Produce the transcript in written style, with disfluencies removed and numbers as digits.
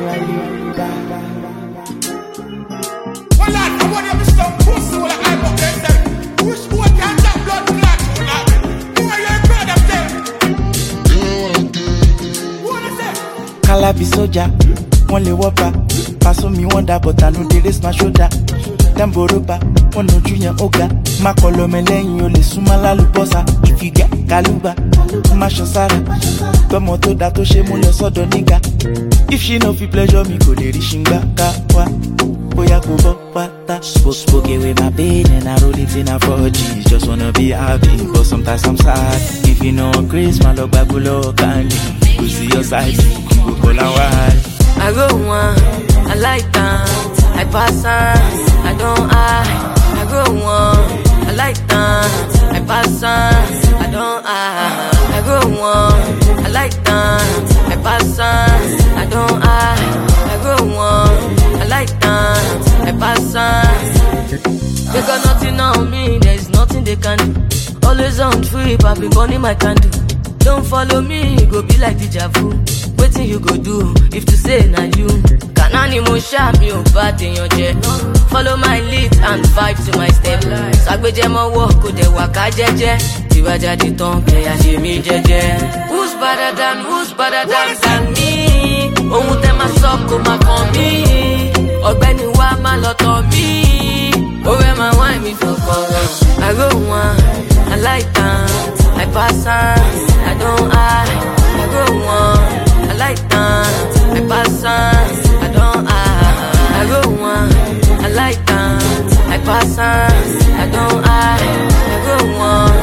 Well, lad, I want you to stop pussy with a eye up there, say, push boy can't get blood clot, you lad. Boy, you're proud of them. What is it? Calabi soldier, one le whopper. Pass on me wonder, but I know they raise my shoulder. Them boroba, one no junior oga. Ma kolo melenyo le sumala luposa. If you get kaluba, ma shosara. Tomo to dato she mo le sodo nigga. If she no fi pleasure me, go le rishinga kawa. Boya kubo pata. Spoke with my pain and I roll it in a 4G. Just wanna be happy, but sometimes I'm sad. If you know Chris, my love bagulo candy. You see your side, you go la wide. I go one, I like that, I pass on, I don't I go one, I like that, I pass on, I don't I go one, I like that, I pass on, I don't I go one, I like that, I pass on. They got nothing on me, there's nothing they can do. Always on trip, I've been burning my candle. Don't follow me, go be like deja vu. Waiting you go do, if to say na you. Kanani mo sharp, you bad in your jet. Follow my lead and vibe to my step. Sagbeje mo walk, go de waka jeje. Tibaja di ton, playa jimi jeje. Who's better than me? Ohun te ma so ko ma kan mi. Ọ̀gbẹ́ni wa ma lọ tọ̀ mí. Ore ma wine me for color. I go one, I like that, I pass on, I don't I go one. I like that, I pass on, I don't I go one, I like that, I pass on, I don't I go one.